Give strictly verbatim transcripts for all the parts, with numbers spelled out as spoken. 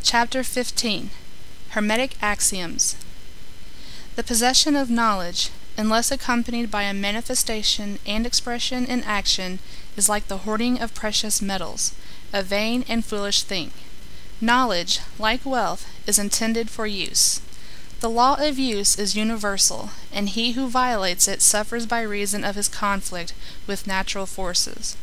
Chapter fifteen. Hermetic Axioms. The possession of knowledge, unless accompanied by a manifestation and expression in action, is like the hoarding of precious metals, a vain and foolish thing. Knowledge, like wealth, is intended for use. The law of use is universal, and he who violates it suffers by reason of his conflict with natural forces.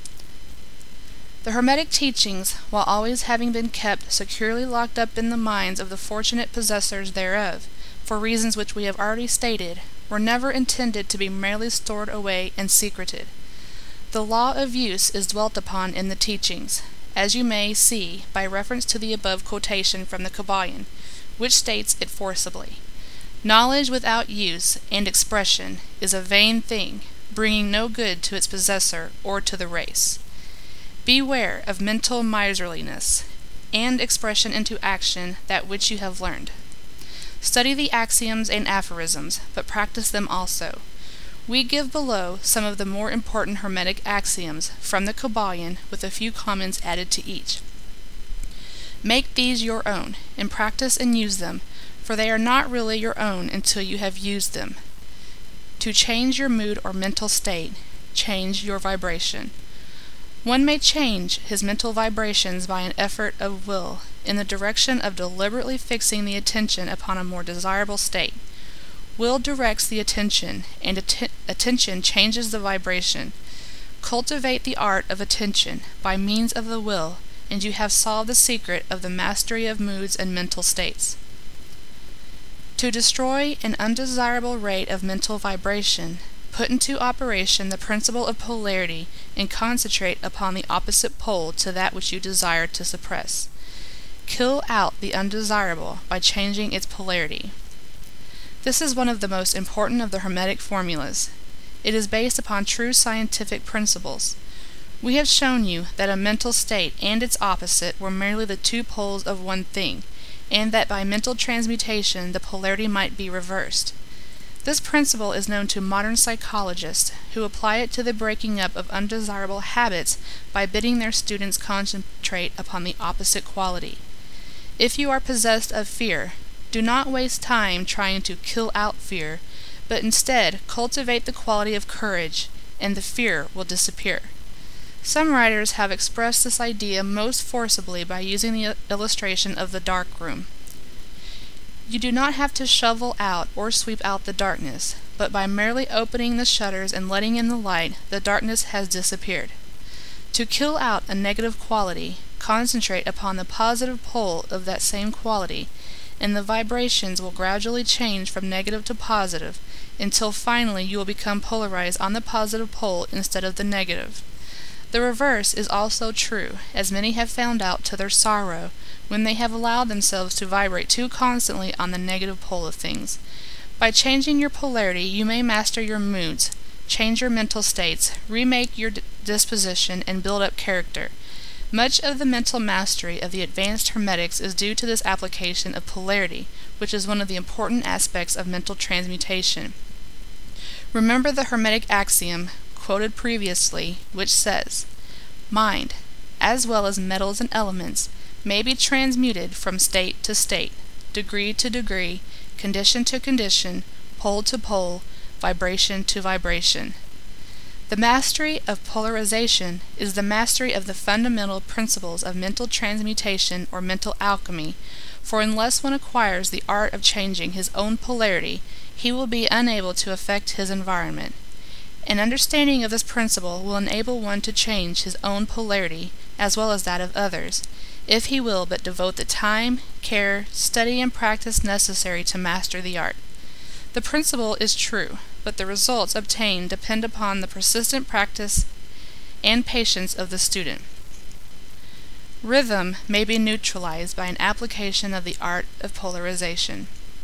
The Hermetic teachings, while always having been kept securely locked up in the minds of the fortunate possessors thereof, for reasons which we have already stated, were never intended to be merely stored away and secreted. The law of use is dwelt upon in the teachings, as you may see by reference to the above quotation from the Kybalion, which states it forcibly. Knowledge without use and expression is a vain thing, bringing no good to its possessor or to the race. Beware of mental miserliness, and expression into action that which you have learned. Study the axioms and aphorisms, but practice them also. We give below some of the more important Hermetic axioms from the Kybalion, with a few comments added to each. Make these your own, and practice and use them, for they are not really your own until you have used them. To change your mood or mental state, change your vibration. One may change his mental vibrations by an effort of will in the direction of deliberately fixing the attention upon a more desirable state. Will directs the attention, and att- attention changes the vibration. Cultivate the art of attention by means of the will, and you have solved the secret of the mastery of moods and mental states. To destroy an undesirable rate of mental vibration, put into operation the principle of polarity and concentrate upon the opposite pole to that which you desire to suppress. Kill out the undesirable by changing its polarity. This is one of the most important of the Hermetic formulas. It is based upon true scientific principles. We have shown you that a mental state and its opposite were merely the two poles of one thing, and that by mental transmutation the polarity might be reversed. This principle is known to modern psychologists, who apply it to the breaking up of undesirable habits by bidding their students concentrate upon the opposite quality. If you are possessed of fear, do not waste time trying to kill out fear, but instead cultivate the quality of courage, and the fear will disappear. Some writers have expressed this idea most forcibly by using the illustration of the dark room. You do not have to shovel out or sweep out the darkness, but by merely opening the shutters and letting in the light, the darkness has disappeared. To kill out a negative quality, concentrate upon the positive pole of that same quality, and the vibrations will gradually change from negative to positive, until finally you will become polarized on the positive pole instead of the negative. The reverse is also true, as many have found out to their sorrow, when they have allowed themselves to vibrate too constantly on the negative pole of things. By changing your polarity, you may master your moods, change your mental states, remake your d- disposition, and build up character. Much of the mental mastery of the advanced Hermetics is due to this application of polarity, which is one of the important aspects of mental transmutation. Remember the Hermetic axiom quoted previously, which says, "Mind, as well as metals and elements, may be transmuted from state to state, degree to degree, condition to condition, pole to pole, vibration to vibration." The mastery of polarization is the mastery of the fundamental principles of mental transmutation or mental alchemy, for unless one acquires the art of changing his own polarity, he will be unable to affect his environment. An understanding of this principle will enable one to change his own polarity, as well as that of others, if he will but devote the time, care, study, and practice necessary to master the art. The principle is true, but the results obtained depend upon the persistent practice and patience of the student. Rhythm may be neutralized by an application of the art of polarization.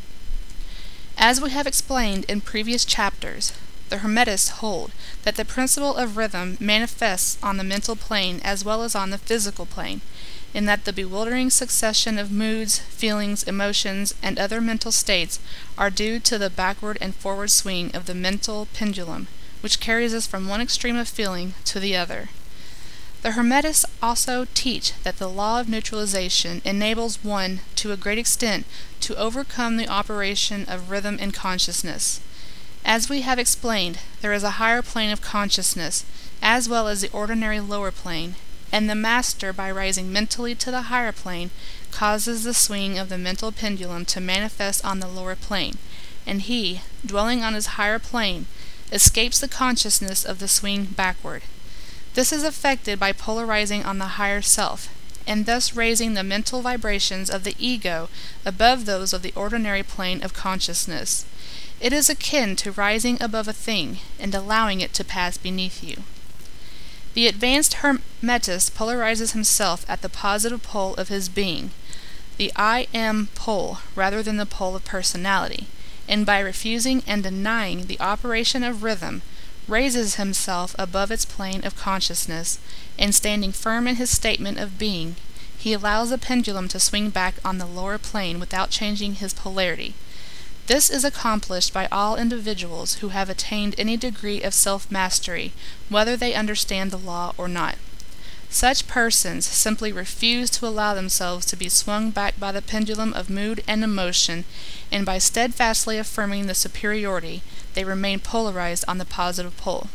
As we have explained in previous chapters, the Hermetists hold that the principle of rhythm manifests on the mental plane as well as on the physical plane, in that the bewildering succession of moods, feelings, emotions, and other mental states are due to the backward and forward swing of the mental pendulum, which carries us from one extreme of feeling to the other. The Hermetists also teach that the law of neutralization enables one, to a great extent, to overcome the operation of rhythm in consciousness. As we have explained, there is a higher plane of consciousness, as well as the ordinary lower plane, and the master, by rising mentally to the higher plane, causes the swing of the mental pendulum to manifest on the lower plane, and he, dwelling on his higher plane, escapes the consciousness of the swing backward. This is effected by polarizing on the higher self, and thus raising the mental vibrations of the ego above those of the ordinary plane of consciousness. It is akin to rising above a thing and allowing it to pass beneath you. The advanced Hermetist polarizes himself at the positive pole of his being, the I am pole, rather than the pole of personality, and by refusing and denying the operation of rhythm, raises himself above its plane of consciousness, and standing firm in his statement of being, he allows the pendulum to swing back on the lower plane without changing his polarity. This is accomplished by all individuals who have attained any degree of self-mastery, whether they understand the law or not. Such persons simply refuse to allow themselves to be swung back by the pendulum of mood and emotion, and by steadfastly affirming the superiority, they remain polarized on the positive pole.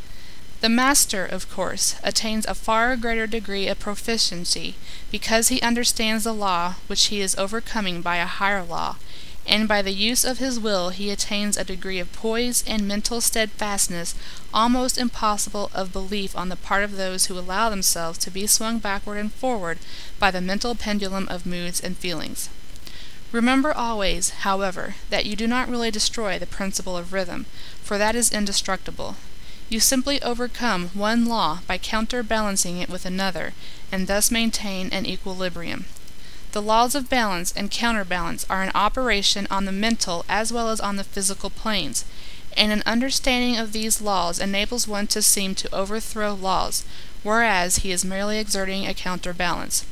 The master, of course, attains a far greater degree of proficiency because he understands the law which he is overcoming by a higher law, and by the use of his will he attains a degree of poise and mental steadfastness almost impossible of belief on the part of those who allow themselves to be swung backward and forward by the mental pendulum of moods and feelings. Remember always, however, that you do not really destroy the principle of rhythm, for that is indestructible. You simply overcome one law by counterbalancing it with another, and thus maintain an equilibrium. The laws of balance and counterbalance are in operation on the mental as well as on the physical planes, and an understanding of these laws enables one to seem to overthrow laws, whereas he is merely exerting a counterbalance.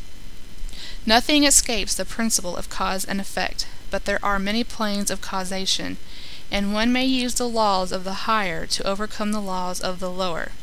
Nothing escapes the principle of cause and effect, but there are many planes of causation, and one may use the laws of the higher to overcome the laws of the lower.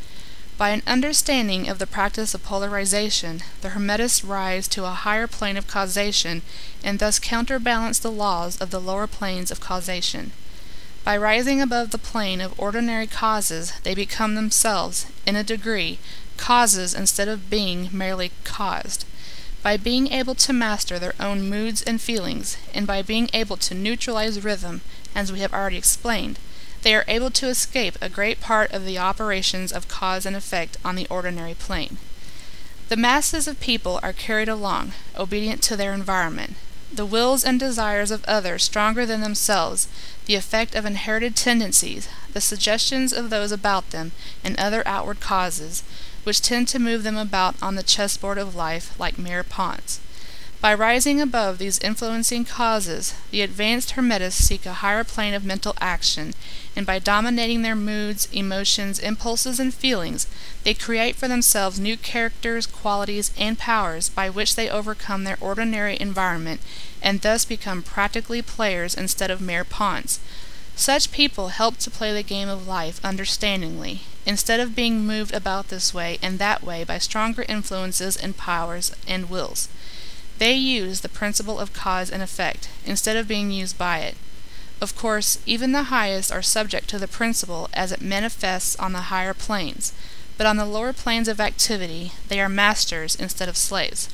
By an understanding of the practice of polarization, the Hermetists rise to a higher plane of causation, and thus counterbalance the laws of the lower planes of causation. By rising above the plane of ordinary causes, they become themselves, in a degree, causes instead of being merely caused. By being able to master their own moods and feelings, and by being able to neutralize rhythm, as we have already explained, they are able to escape a great part of the operations of cause and effect on the ordinary plane. The masses of people are carried along, obedient to their environment, the wills and desires of others stronger than themselves, the effect of inherited tendencies, the suggestions of those about them, and other outward causes, which tend to move them about on the chessboard of life like mere pawns. By rising above these influencing causes, the advanced Hermetists seek a higher plane of mental action, and by dominating their moods, emotions, impulses, and feelings, they create for themselves new characters, qualities, and powers by which they overcome their ordinary environment, and thus become practically players instead of mere pawns. Such people help to play the game of life understandingly, instead of being moved about this way and that way by stronger influences and powers and wills. They use the principle of cause and effect, instead of being used by it. Of course, even the highest are subject to the principle as it manifests on the higher planes, but on the lower planes of activity they are masters instead of slaves.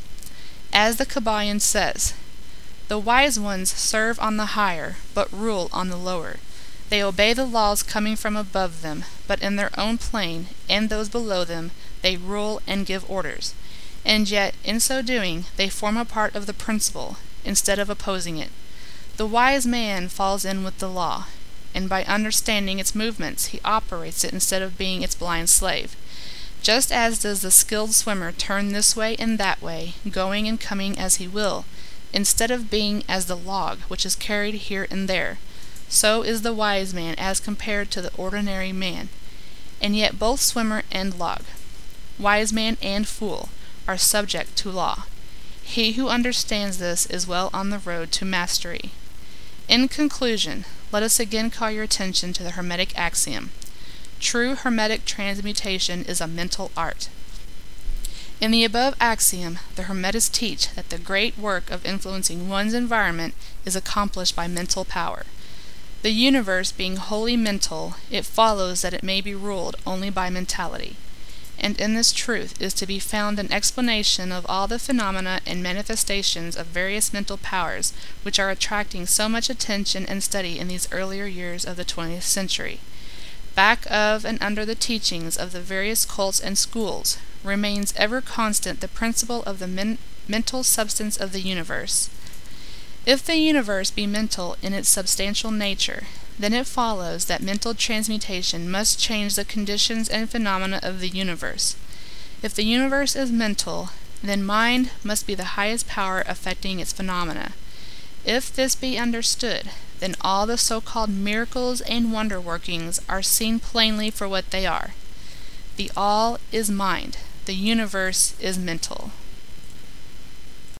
As the Kybalion says, "The wise ones serve on the higher, but rule on the lower. They obey the laws coming from above them, but in their own plane, and those below them, they rule and give orders. And yet, in so doing, they form a part of the principle, instead of opposing it. The wise man falls in with the law, and by understanding its movements he operates it instead of being its blind slave. Just as does the skilled swimmer turn this way and that way, going and coming as he will, instead of being as the log which is carried here and there, so is the wise man as compared to the ordinary man. And yet both swimmer and log, wise man and fool, are subject to law. He who understands this is well on the road to mastery." In conclusion, let us again call your attention to the Hermetic axiom. True Hermetic transmutation is a mental art. In the above axiom, the Hermetists teach that the great work of influencing one's environment is accomplished by mental power. The universe being wholly mental, it follows that it may be ruled only by mentality. And in this truth is to be found an explanation of all the phenomena and manifestations of various mental powers which are attracting so much attention and study in these earlier years of the twentieth century. Back of and under the teachings of the various cults and schools remains ever constant the principle of the men- mental substance of the universe. If the universe be mental in its substantial nature, then it follows that mental transmutation must change the conditions and phenomena of the universe. If the universe is mental, then mind must be the highest power affecting its phenomena. If this be understood, then all the so-called miracles and wonder-workings are seen plainly for what they are. The all is mind, the universe is mental.